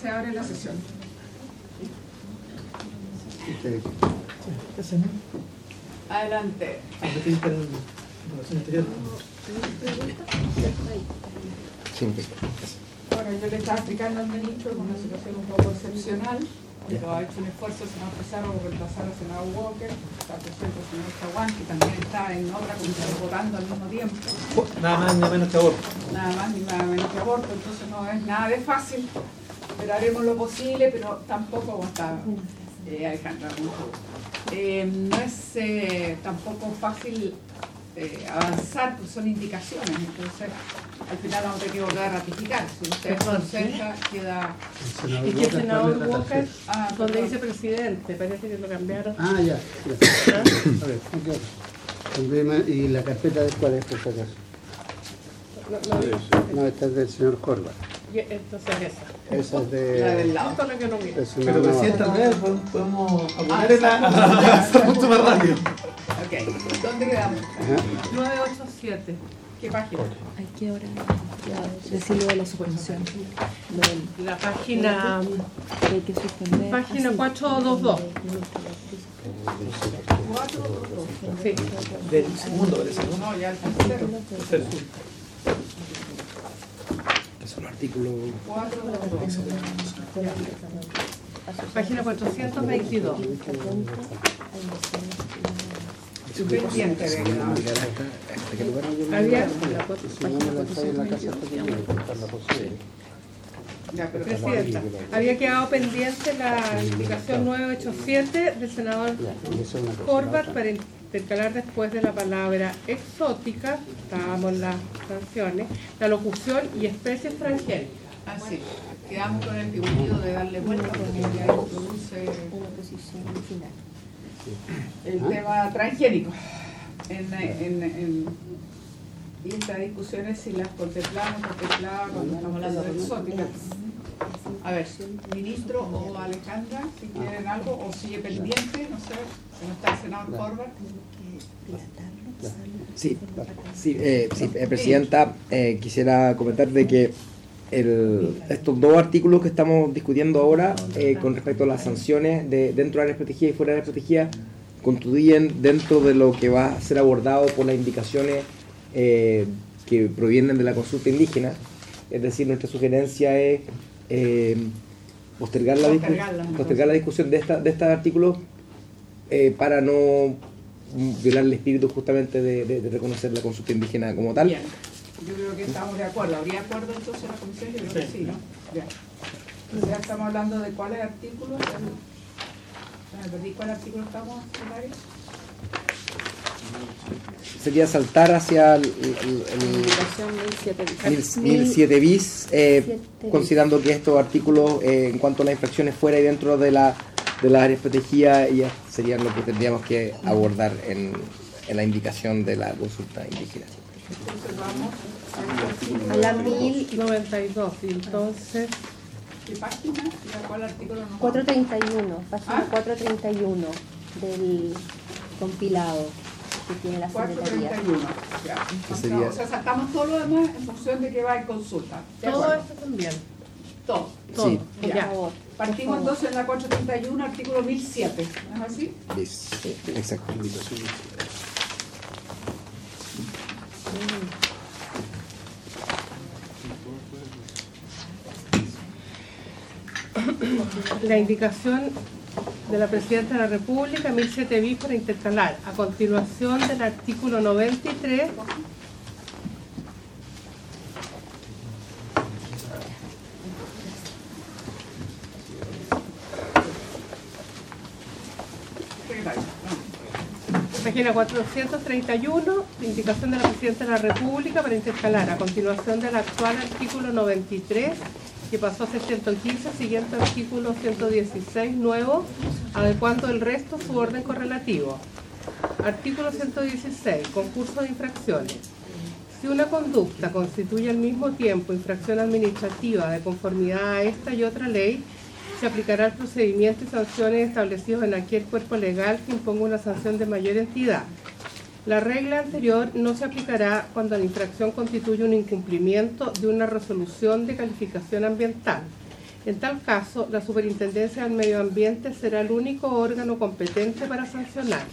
Se abre la sesión. Adelante. Bueno, yo le estaba explicando al ministro con una situación un poco excepcional, pero ha hecho un esfuerzo el senador Pizarro por reemplazar al senador Walker, está presente el senador Chaguán, que también está en otra comisión votando al mismo tiempo. Nada más ni nada menos que aborto. Nada más ni nada menos que aborto, entonces no es nada de fácil, pero haremos lo posible, pero tampoco como está Alejandra. No es tampoco fácil avanzar, pues son indicaciones, entonces al final vamos a tener que volver a ratificar. Si usted concentra, queda. ¿Y que el senador Walker, donde dice presidente? Parece que lo cambiaron. Ah, ya. A ver, ok. ¿Y la carpeta de cuál es, por si acaso? No, esta es del señor Corba. Entonces esa. Esa es de... La del lado. Esto es lo que no mira. Pero recién tal vez podemos apuntar mucho más rápido. Ok, ¿dónde quedamos? 987. ¿Qué página? Aquí ahora recibo de la suspensión. La página. Hay que suspender. Página 422. 422. Sí. Del segundo, parece, ¿no? No, ya el tercero. Tercero. Que son artículos. 422. Página 422. Pendiente de quedar. Había. Si no me la trae en la casa, pues no me importa la posible. Ya, pero Presidenta, había quedado pendiente la indicación 987 del senador Corbat para intercalar después de la palabra exótica, estábamos en las sanciones, la locución y especie extranjera. así. Quedamos con el pedido de darle vuelta porque ya introduce Una posición final. el tema transgénico. Y estas discusiones si las contemplamos cuando estamos hablando de exóticas. A ver, ministro o Alejandra, si quieren algo, o sigue pendiente, no sé, si no está el senador Corbat. Sí, Presidenta, quisiera comentar de que estos dos artículos que estamos discutiendo ahora con respecto a las sanciones dentro de la área protegida y fuera de la área protegida constituyen dentro de lo que va a ser abordado por las indicaciones que provienen de la consulta indígena. Es decir, nuestra sugerencia es postergar la discusión de estos artículos para no violar el espíritu justamente de reconocer la consulta indígena como tal. Bien, yo creo que estamos de acuerdo. ¿Habría acuerdo entonces en la comisión? Yo creo que sí, ¿no? Bien. Entonces ya estamos hablando de cuáles artículos. ¿Cuál artículo estamos, secretario? Sería saltar hacia el 1007 bis, considerando que estos artículos en cuanto a las infracciones fuera y dentro de las áreas protegidas ya serían lo que tendríamos que abordar en la indicación de la consulta indígena. Entonces vamos A la 1092, y entonces... ¿qué página? ¿Y a cuál artículo nos vamos? 431, página 431 del compilado que tiene la Secretaría. 431. Ya. Sería... O sea, sacamos todo lo demás en función de que va en consulta. ¿De Todo acuerdo? esto también. Todo. Sí. Por Ya. favor. Partimos entonces en la 431, artículo 1007. ¿No es así? Sí, exacto. La indicación de la Presidenta de la República, 1007 bis para intercalar. A continuación del artículo 93, Secretario. página 431, indicación de la Presidenta de la República para intercalar. A continuación del actual artículo 93, que pasó a ser 115, siguiente artículo 116 nuevo, adecuando el resto su orden correlativo. Artículo 116, concurso de infracciones. Si una conducta constituye al mismo tiempo infracción administrativa de conformidad a esta y otra ley, se aplicará el procedimiento y sanciones establecidos en aquel cuerpo legal que imponga una sanción de mayor entidad. La regla anterior no se aplicará cuando la infracción constituye un incumplimiento de una resolución de calificación ambiental. En tal caso, la Superintendencia del Medio Ambiente será el único órgano competente para sancionar.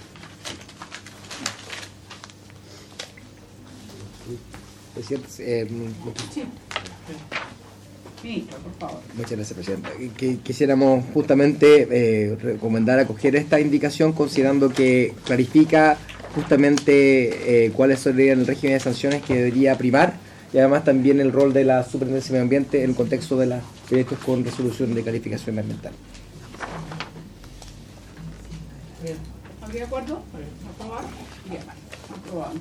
Presidente, Sí. Ministro, por favor. muchas gracias, Presidenta. Quisiéramos justamente recomendar acoger esta indicación, considerando que clarifica justamente cuáles serían el régimen de sanciones que debería primar, y además también el rol de la Superintendencia de Medio Ambiente en el contexto de los proyectos con resolución de calificación ambiental. ¿Están de acuerdo? ¿Aprobar? Bien, aprobado.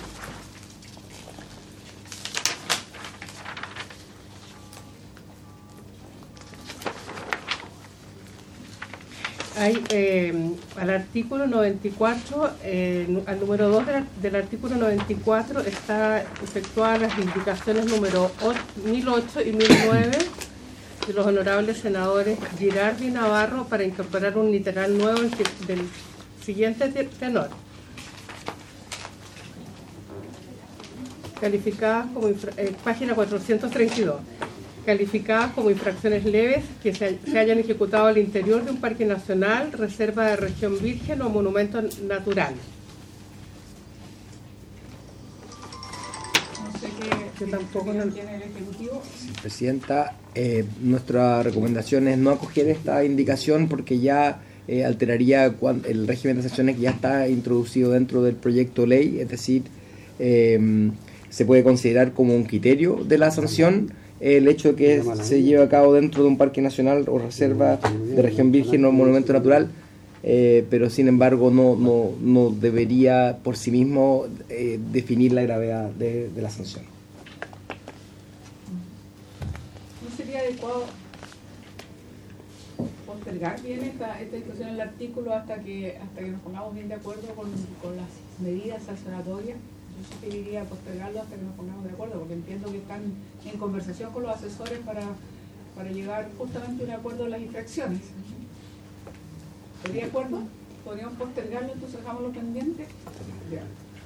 Hay al artículo 94, al número 2 del artículo 94 está efectuadas las indicaciones número 1008 y 1009 de los honorables senadores Girardi y Navarro para incorporar un literal nuevo del siguiente tenor. Calificadas como página 432. Calificadas como infracciones leves que se hayan ejecutado al interior de un parque nacional, reserva de región virgen o monumento natural. No sé Yo tampoco opinión no- tiene el Ejecutivo. Presidenta, nuestra recomendación es no acoger esta indicación porque ya alteraría el régimen de sanciones que ya está introducido dentro del proyecto ley, es decir, se puede considerar como un criterio de la sanción el hecho de que se lleve a cabo dentro de un parque nacional o reserva de región virgen o monumento natural, pero sin embargo no debería por sí mismo definir la gravedad de la sanción. ¿No sería adecuado postergar bien esta discusión en el artículo hasta que nos pongamos bien de acuerdo con las medidas sancionatorias? Yo sugeriría postergarlo hasta que nos pongamos de acuerdo, porque entiendo que están en conversación con los asesores para llegar justamente a un acuerdo en las infracciones. ¿Estaría de acuerdo? ¿Podríamos postergarlo, entonces dejámoslo pendiente? Ya.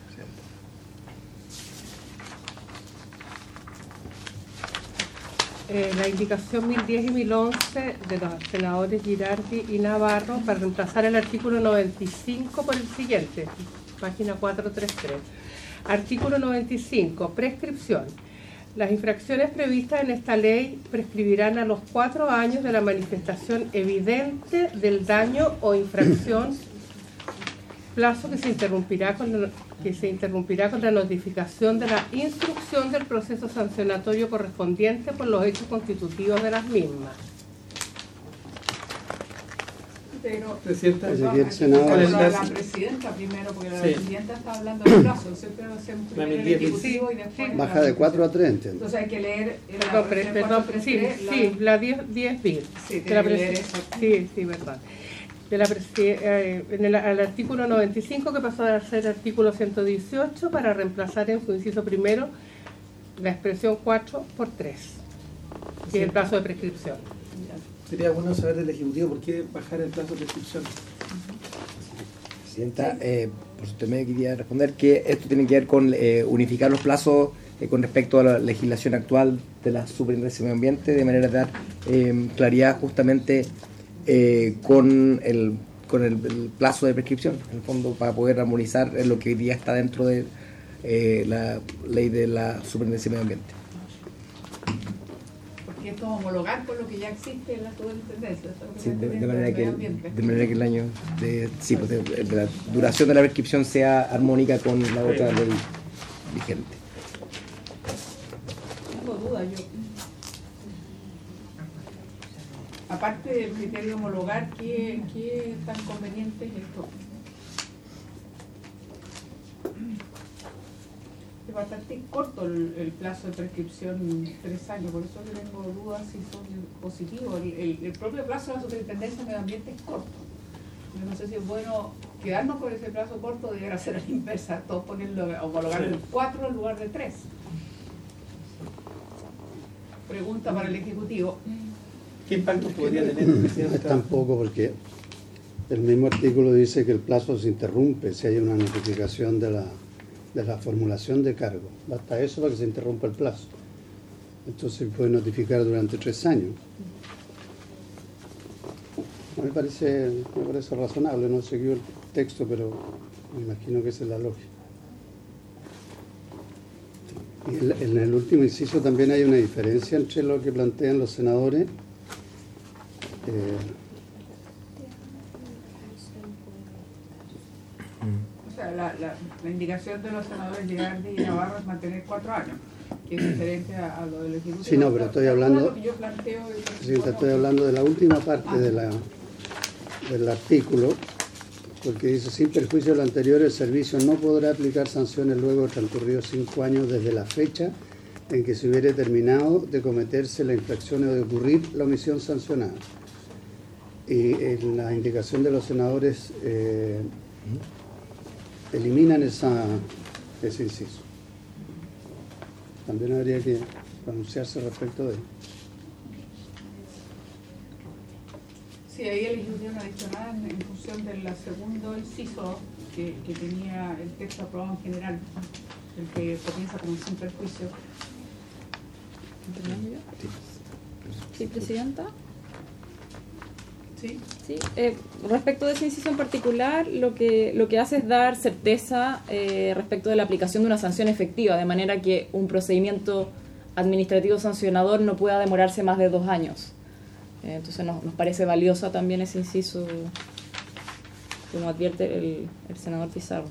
La indicación 1010 y 1011 de los senadores Girardi y Navarro para reemplazar el artículo 95 por el siguiente, página 433. Artículo 95, prescripción. Las infracciones previstas en esta ley prescribirán a los 4 años de la manifestación evidente del daño o infracción, plazo que se interrumpirá con la notificación de la instrucción del proceso sancionatorio correspondiente por los hechos constitutivos de las mismas. Pero Presidenta, Así que el Senado- vamos a ¿Cuál es la la- presidenta primero, porque la Sí. presidenta está hablando del plazo. Siempre hacemos La primero el 1010. ejecutivo y después... Baja de 4 a 3, entiendo. Entonces hay que leer... Perdón, sí, la 10 bis. Sí, De la tiene que leer presi- eso. sí, verdad. Al artículo 95, que pasó a ser artículo 118, para reemplazar en su inciso primero la expresión 4 por 3, que es el plazo de prescripción. sería bueno saber del Ejecutivo por qué bajar el plazo de prescripción. Presidenta, por su intermedio quería responder que esto tiene que ver con unificar los plazos con respecto a la legislación actual de la Superintendencia de Medio Ambiente, de manera de dar claridad justamente con el plazo de prescripción, en el fondo, para poder armonizar lo que hoy día está dentro de la ley de la Superintendencia de Medio Ambiente. Porque esto es homologar con lo que ya existe en la superintendencia. Esto es lo que Sí, está de teniendo manera el que medio ambiente. el año de la duración de la prescripción sea armónica con la otra ley vigente. Tengo dudas yo. Aparte del criterio de homologar, ¿qué tan conveniente es esto? Es bastante corto el plazo de prescripción, 3 años, por eso yo tengo dudas si son positivos. El propio plazo de la Superintendencia de Medio Ambiente es corto. Yo no sé si es bueno quedarnos con ese plazo corto o deber hacer a la inversa, todos ponerlo, homologar en 4 en lugar de 3. Pregunta para el Ejecutivo. ¿Qué impacto podría tener, Presidenta? Tampoco, porque el mismo artículo dice que el plazo se interrumpe si hay una notificación de la formulación de cargo. Basta eso para que se interrumpa el plazo. Entonces puede notificar durante 3 años. Me parece razonable, no seguí el texto, pero me imagino que esa es la lógica. Y en el último inciso también hay una diferencia entre lo que plantean los senadores. O sea, la indicación de los senadores Girardi y Navarro es mantener 4 años, que es diferente a lo del Ejecutivo. Sí, no, pero estoy hablando, yo planteo, estoy hablando de la última parte del artículo, porque dice, sin perjuicio de lo anterior, el servicio no podrá aplicar sanciones luego de transcurridos 5 años desde la fecha en que se hubiere terminado de cometerse la infracción o de ocurrir la omisión sancionada. Y en la indicación de los senadores eliminan ese inciso. También habría que pronunciarse respecto de él. Sí, ahí el Ejecutivo no adicionó nada en función del segundo inciso que tenía el texto aprobado en general, el que comienza como sin perjuicio. Sí, Presidenta. ¿Sí? Sí. Respecto de ese inciso en particular, lo que hace es dar certeza respecto de la aplicación de una sanción efectiva, de manera que un procedimiento administrativo sancionador no pueda demorarse más de 2 años. Entonces nos parece valiosa también ese inciso, como advierte el senador Pizarro.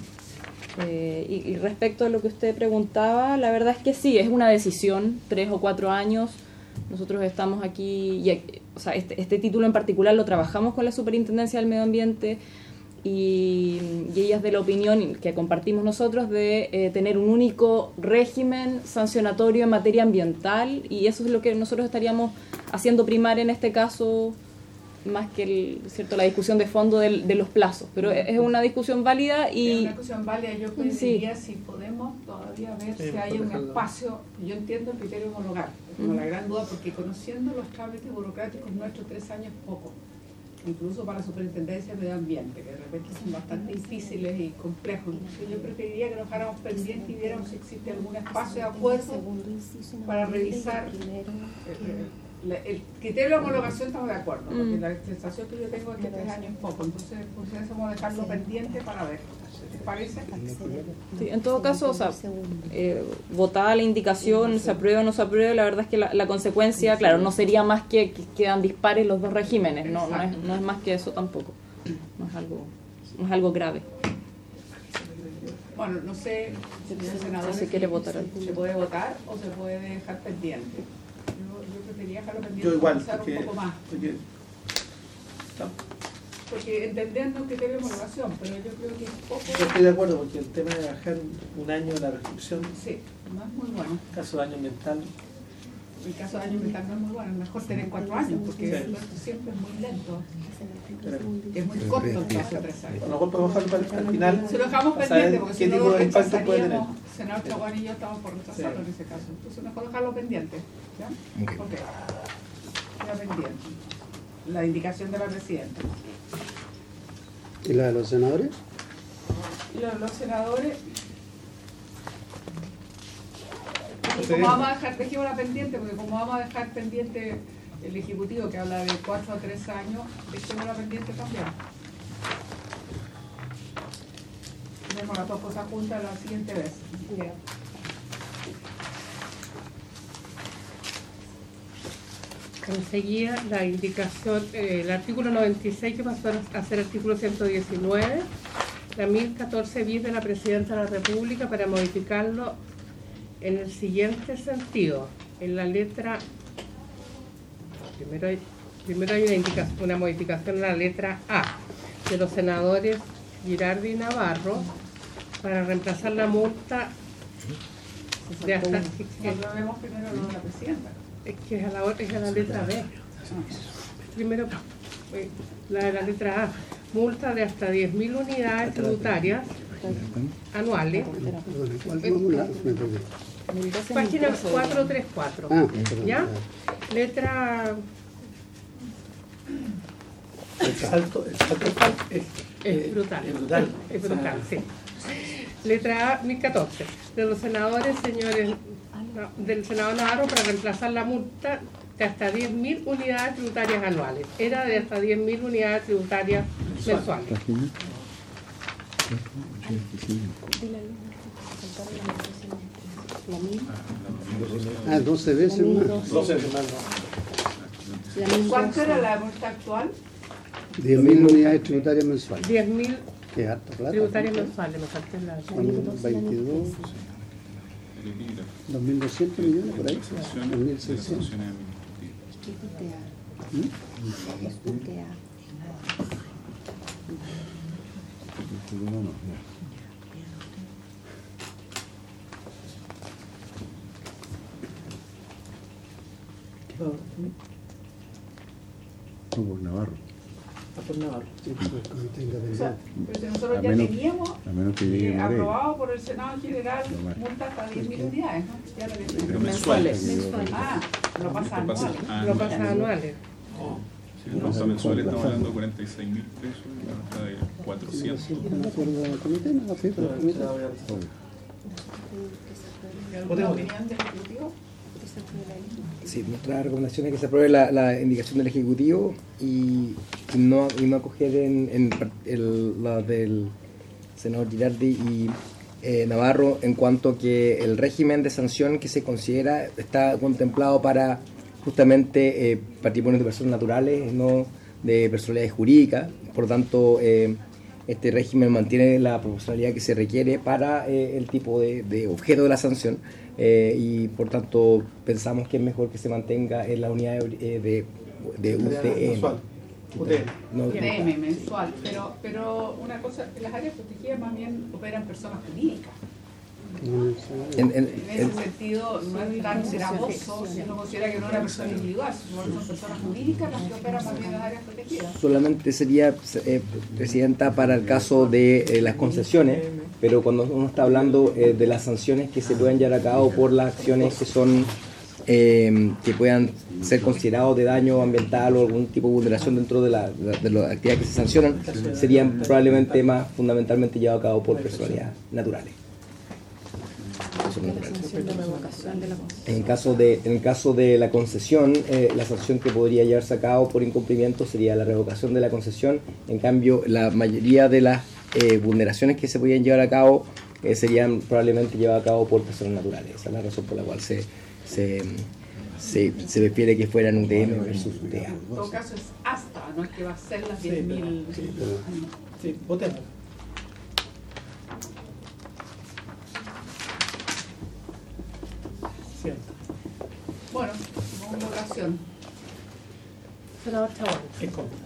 Y respecto a lo que usted preguntaba, la verdad es que sí, es una decisión, 3 o 4 años. Nosotros estamos aquí, o sea, este título en particular lo trabajamos con la Superintendencia del Medio Ambiente y ella es de la opinión que compartimos nosotros de tener un único régimen sancionatorio en materia ambiental, y eso es lo que nosotros estaríamos haciendo primar en este caso, más que la discusión de fondo de los plazos. Pero es una discusión válida y... Es una discusión válida. Yo pediría si podemos todavía ver si hay un espacio. Yo entiendo el criterio homologar, como la gran duda, porque conociendo los trámites burocráticos nuestros, 3 años es poco, incluso para la Superintendencia de Medio Ambiente, que de repente son bastante difíciles y complejos. Entonces yo preferiría que nos dejáramos pendientes y viéramos si existe algún espacio de acuerdo para revisar el criterio de homologación. Estamos de acuerdo, porque la sensación que yo tengo es que 3 años es poco, entonces vamos a dejarlo pendiente para ver. ¿Te parece? Sí, en todo caso, o sea, votada la indicación, se aprueba o no se aprueba, la verdad es que la consecuencia, claro, no sería más que quedan dispares los 2 regímenes, no es más que eso tampoco, no es algo grave. Bueno, no sé si el senador se quiere votar. Se puede votar o se puede dejar pendiente. Yo preferiría dejarlo pendiente. Yo igual, un poco más. Porque entendiendo el criterio de homologación, pero yo creo que es poco. Yo estoy de acuerdo, porque el tema de bajar 1 año la restricción, Sí, no es muy bueno. en caso de daño ambiental, El caso de daño ambiental no es muy bueno, es mejor tener 4 años, porque Sí. el resto siempre es muy lento. Es muy corto el plazo de 3 años. a lo mejor podemos dejarlo para el final. Si lo dejamos para pendiente, saber porque qué si no tipo lo de impacto puede tener. rechazaríamos, senador Chaguán y yo estamos por rechazarlo en ese caso. Entonces mejor dejarlo pendiente. ¿Ya? Ok. Queda pendiente. La indicación de la presidenta. ¿Y la de los senadores? Los senadores... Y Sí. como vamos a dejar, dejémosla pendiente, porque como vamos a dejar pendiente el Ejecutivo que habla de 4 a 3 años, dejémosla pendiente también. Tenemos las 2 cosas juntas la siguiente vez. Conseguía la indicación, el artículo 96 que pasó a ser artículo 119, la 1014 bis de la Presidenta de la República, para modificarlo en el siguiente sentido. En la letra, primero hay una modificación en la letra A de los senadores Girardi y Navarro para reemplazar la multa de hasta... Cuando vemos primero lo de la presidenta. Es que es a la letra B. Primero, la de la letra A. Multa de hasta 10.000 unidades tributarias anuales. ¿Cuál fórmula? Me perdí. Página 434. Ah, perdón. ¿Ya? Letra... El salto Es brutal. es brutal. Es brutal, sí. Letra A, 1014. De los senadores, señores del senador Navarro para reemplazar la multa de hasta 10.000 unidades tributarias anuales. Era de hasta 10.000 unidades tributarias mensuales. Ah, 12 veces más. 12 veces más, ¿no? ¿Cuánto era la multa actual? 10.000 unidades tributarias mensuales. 10.000 Que harta plata. tributarias mensuales, me falté la... Son 22, 2.200 millones por ahí. 2.600. Por Navarro. Por Navarro. Sí, pues, comité independiente. O sea, pero si nosotros A ya menos- teníamos a menos que llegue Morey. aprobado por el Senado en general Lo más. multa hasta 10.000 unidades, ¿no? Ya lo que Pero mensuales. Ah, lo pasa anual. Lo pasa anuales. Si en multa mensual estamos hablando de 46.000 pesos y la multa de 400. No me acuerdo del comité, no la fui por el comité. ¿Y alguna opinión del Ejecutivo? Sí, nuestra recomendación es que se apruebe la indicación del Ejecutivo y no acoger la del senador Girardi y Navarro en cuanto a que el régimen de sanción que se considera está contemplado para justamente patrimonios de personas naturales, no de personalidades jurídicas. Por lo tanto, este régimen mantiene la proporcionalidad que se requiere para el tipo de objeto de la sanción. Y por tanto pensamos que es mejor que se mantenga en la unidad de UTM. No, UTM mensual, pero una cosa, las áreas protegidas más bien operan personas jurídicas. En ese sentido no es tan gravoso si uno considera que no es una persona individual, son personas jurídicas las que operan más bien las áreas protegidas. solamente sería presidenta para el caso de las concesiones, pero cuando uno está hablando de las sanciones que se pueden llevar a cabo por las acciones que son que puedan ser considerados de daño ambiental o algún tipo de vulneración dentro de las actividades que se sancionan, serían probablemente más fundamentalmente llevados a cabo por personalidades naturales. En el caso de la concesión, la sanción que podría llevarse a cabo por incumplimiento sería la revocación de la concesión. En cambio, la mayoría de las vulneraciones que se podrían llevar a cabo serían probablemente llevadas a cabo por personas naturales. Esa es la razón por la cual se prefiere que fueran UTM versus UTA. En todo caso es hasta, no es que va a ser las 10.000. Sí, votemos. Bueno, segunda votación. Senador Chabón. En contra.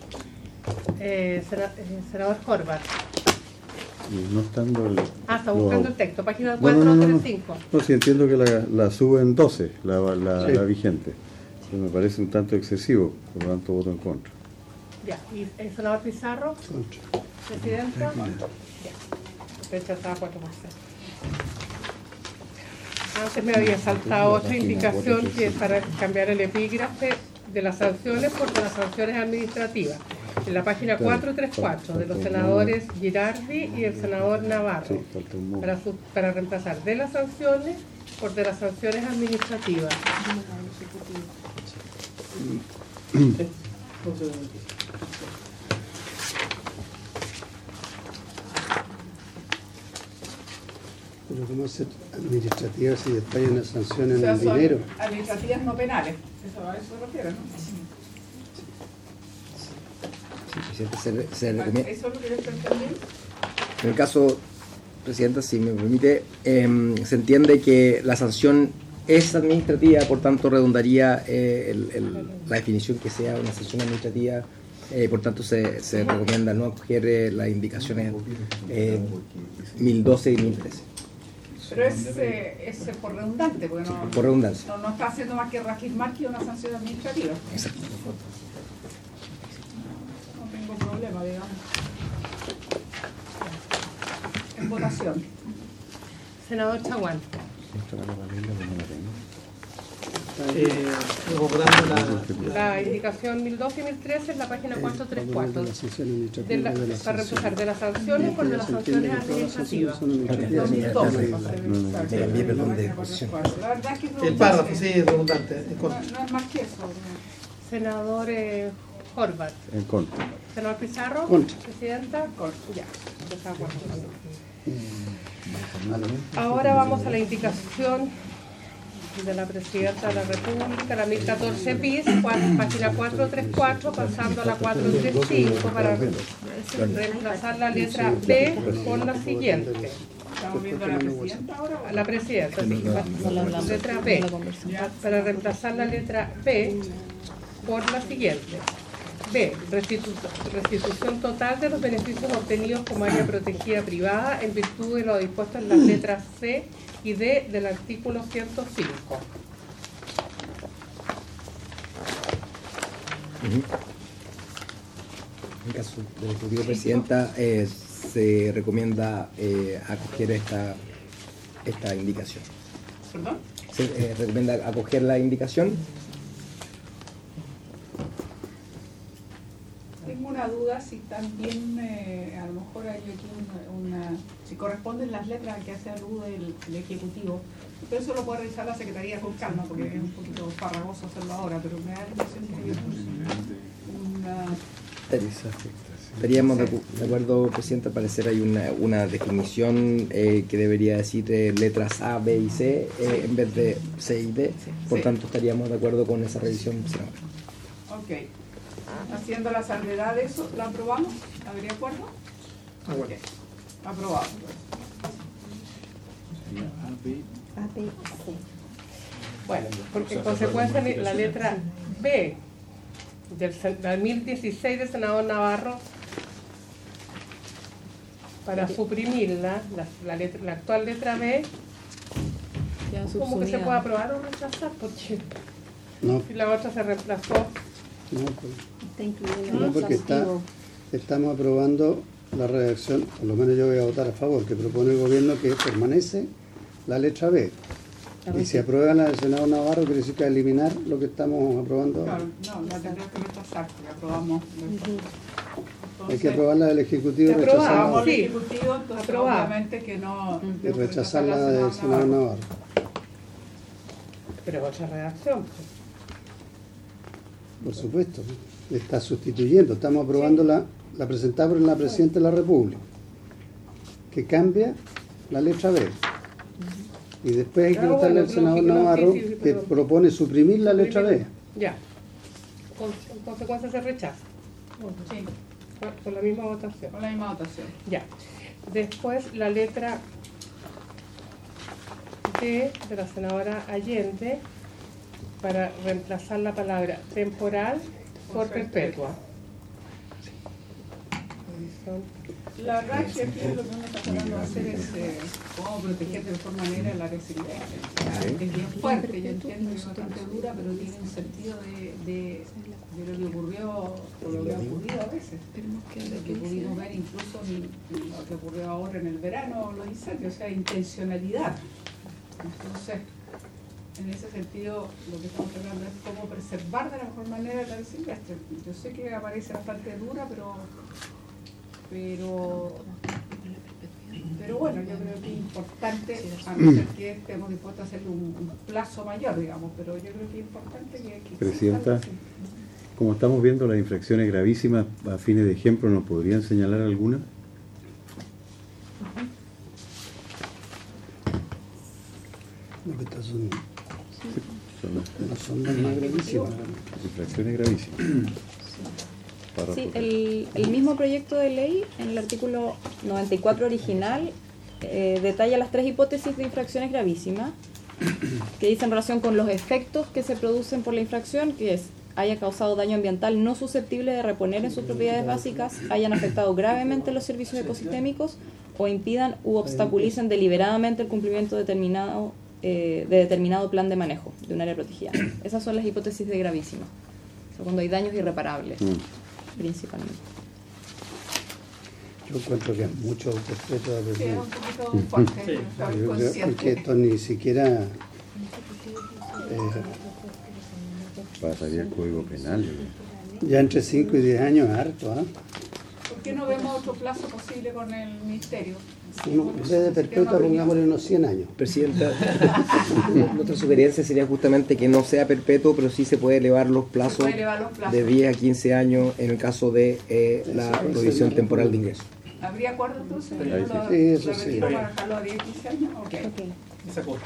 Senador Horvath. Y no estando el... Está buscando el texto, página No, no, no, no. 435. No, sí, entiendo que la suben 12, la vigente. Pero me parece un tanto excesivo, por lo tanto voto en contra. Ya, y el senador Pizarro, Contra. presidenta. Ya, rechazada 4 por 6. Antes me había saltado otra indicación que es para cambiar el epígrafe de las sanciones por las sanciones administrativas. En la página 434 de los senadores Girardi y el senador Navarro. Sí, falta un modo. Para reemplazar de las sanciones por de las sanciones administrativas. Pero ¿cómo hacer administrativas si después hay una sanción O en sea, el son dinero? administrativas no penales. Eso a eso se refiere, ¿no? Sí, presidente, se recomienda. Eso es lo que yo estoy entendiendo. En el caso, presidenta, si me permite, se entiende que la sanción es administrativa, por tanto redundaría la definición que sea una sanción administrativa, por tanto se recomienda no acoger las indicaciones 1012 y 1013. Pero es por redundante, porque Por redundancia. no está haciendo más que reafirmar que es una sanción administrativa. Exacto. No tengo problema, digamos. En votación. Senador Chaguán. La indicación 1012 y 1013 es la página 434. Para reemplazar de las sanciones por de las sanciones administrativas. 2012. El párrafo, sí, es redundante. No es más que eso. Senador Horvath. En contra. Senador Pizarro. Contra. Presidenta. Ya. Está de acuerdo. Ahora vamos a la indicación de la Presidenta de la República, la 1014 bis, página 434, pasando a la 435 para reemplazar la letra B por la siguiente. ¿Estamos viendo a la Presidenta ahora? A la Presidenta, sí, la letra B, para reemplazar la letra B por la siguiente. B. Restitución total de los beneficios obtenidos como área protegida privada en virtud de lo dispuesto en las letras C y D del artículo 105. En caso del Ejecutivo, Presidenta, se recomienda acoger esta indicación. ¿Perdón? Se recomienda acoger la indicación. Tengo una duda si también, a lo mejor hay aquí si corresponden las letras a que hace alud el Ejecutivo, pero eso lo puede revisar la Secretaría con calma, porque es un poquito farragoso hacerlo ahora, pero me da la impresión que hay Estaríamos de acuerdo, Presidenta, al parecer hay una definición que debería decir letras A, B y C en vez de C y D, por tanto estaríamos de acuerdo con esa revisión, senador. Ok. Haciendo la salvedad de eso, ¿la aprobamos? ¿Habría de acuerdo? Bueno. Aprobado. A, B y C. Bueno, porque en consecuencia la letra B del 2016 del senador Navarro, para suprimirla, la actual letra B, Ya ¿cómo que se subsumida. puede aprobar o rechazar? Porque No, si la otra se reemplazó. no, pues, Está incluido en no, el porque sustantivo. estamos aprobando la redacción, por lo menos yo voy a votar a favor, que propone el gobierno que permanece la letra B. Y si aprueba la del senador Navarro, quiere decir que eliminar lo que estamos aprobando ahora. Claro, no, la tendrás que rechazar, porque aprobamos. Hay que aprobar la del Ejecutivo y Aprobamos, rechazar sí. El Ejecutivo, entonces Aprobado. obviamente que no. y rechazar la del senador Navarro. Pero otra redacción. Por supuesto, le está sustituyendo. Estamos aprobando la presentada por la Presidenta de la República, que cambia la letra B. Y después hay que Claro, votarle al bueno, senador lógico, Navarro, sí, que pero- propone suprimir la letra B. Ya. En consecuencia se rechaza. Sí, Con la misma votación. con la misma votación. Ya. Después la letra D de la senadora Allende para reemplazar la palabra temporal por perpetua. La verdad es que aquí lo que uno está tratando de hacer es cómo proteger de mejor manera la resiliencia. Es bien fuerte, yo entiendo que es bastante dura, pero tiene un sentido de lo que ocurrió, o lo que ha ocurrido a veces. Lo que pudimos ver incluso lo que ocurrió ahora en el verano, los incendios, o sea, intencionalidad. Entonces, en ese sentido, lo que estamos tratando es cómo preservar de la mejor manera la resiliencia. Yo sé que aparece bastante dura, pero bueno, yo creo que es importante, a no ser que estemos dispuestos a hacerle un plazo mayor, digamos, pero yo creo que es importante que Presidenta, exista algo como estamos viendo las infracciones gravísimas, a fines de ejemplo, ¿nos podrían señalar alguna? No, que estas son, Son las no son las más gravísimas. infracciones gravísimas. Párrafo Sí, tres. el mismo proyecto de ley, en el artículo 94 original, detalla las tres hipótesis de infracciones gravísimas, que dicen relación con los efectos que se producen por la infracción, que es haya causado daño ambiental no susceptible de reponer en sus propiedades básicas, hayan afectado gravemente los servicios ecosistémicos o impidan u obstaculicen deliberadamente el cumplimiento de determinado plan de manejo de un área protegida. Esas son las hipótesis de gravísima, o sea, cuando hay daños irreparables, principalmente. Yo encuentro que es mucho respeto a la Sí, es un Presidenta. poquito fuerte, estoy Yo creo que consciente. esto ni siquiera pasaría el Código Penal. Ya entre 5 y 10 años es harto, ¿ah? ¿Por qué no vemos otro plazo posible con el Ministerio? En vez de perpetua, pongámosle unos 100 años. Presidenta, nuestra sugerencia sería justamente que no sea perpetuo, pero sí se puede elevar los plazos, puede elevar los plazos. de 10 a 15 años en el caso de la provisión temporal de ingresos. ¿Habría acuerdo entonces? Sí, ¿Lo eso sí. retiro para dejarlo a 10 15 años? Ok. Esa cosa.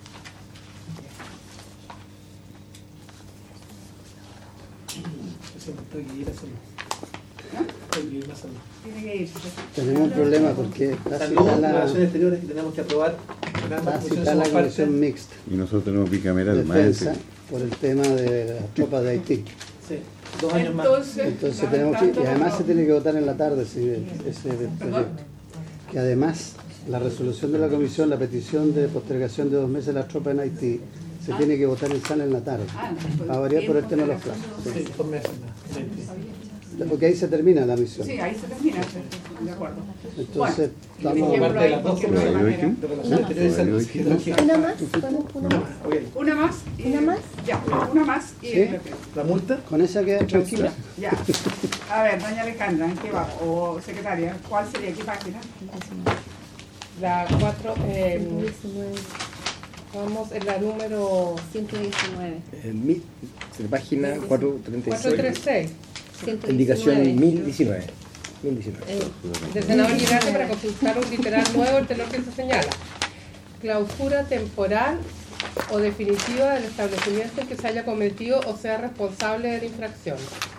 Estoy que ir a hacerlo. Estoy que ir a hacerlo. Tiene que irse. Tenemos un problema porque está Salud, citada relaciones la, exteriores que tenemos que aprobar. está citada la comisión mixta Y nosotros tenemos bicameral más. defensa por el tema de las tropas de Haití. Sí, 2 años más. Entonces tenemos que, y además se tiene que votar en la tarde ese proyecto. Que además la resolución de la comisión, la petición de postergación de 2 meses de las tropas en Haití, se tiene que votar en sala en la tarde. Va a variar por el tema de los plazos. Sí, 2 meses más. Porque ahí se termina la misión. Sí, ahí se termina, de acuerdo. Entonces, Bueno, vamos, Parte de las dos porque no hay manera. de relaciones exteriores y salud. Una más, podemos una más. Ok. Una más. Y, ¿Una más? Ya, una más y ¿Sí? ¿La multa? con esa queda tranquila. Ya. A ver, doña Alejandra, ¿en qué va? O secretaria, ¿cuál sería? ¿Qué página? La 4, 119. vamos en la número 119. En la página 436, 436 indicación 1019. 1019. del senador Linares para consultar un literal nuevo, el tenor que se señala. Clausura temporal o definitiva del establecimiento en que se haya cometido o sea responsable de la infracción.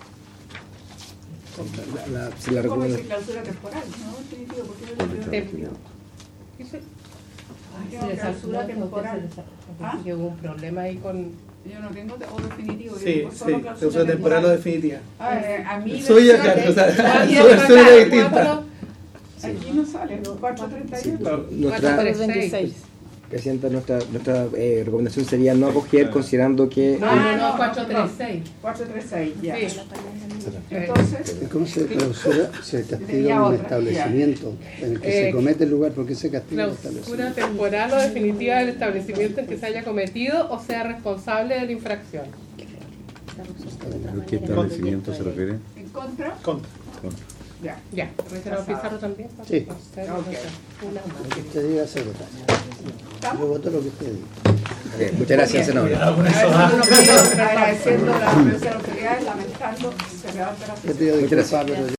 Si la ¿Cómo recomiendo. dice clausura temporal? ¿No? Definitivo, ¿por qué no le Tem- Dice tengo clausura temporal? ¿Ah? que hubo un problema ahí con... Yo no tengo o definitivo. Sí, digo, solo sí, clausura temporal o definitiva. A mí Suya, versión claro, o sea, de- su versión es distinta. Aquí no sale, 431. Nuestra 436. presidenta, nuestra recomendación sería no acoger, considerando que No, 436. 436, ya. Sí. Entonces, ¿Cómo se clausura? Se castiga Tenía un otra, establecimiento en el que se comete el lugar. ¿Por qué se castiga el Clausura establecimiento? temporal o definitiva del establecimiento en que se haya cometido o sea responsable de la infracción. ¿A qué establecimiento se refiere? en contra, Contra. ya. Ya, senador Pizarro también. Sí. Una más. Lo que usted diga, secretario. Yo voto lo que usted diga. muchas gracias, senador. Agradeciendo la presencia de las autoridades, lamentando que se levante la Yo pido disculpas, gracias. pero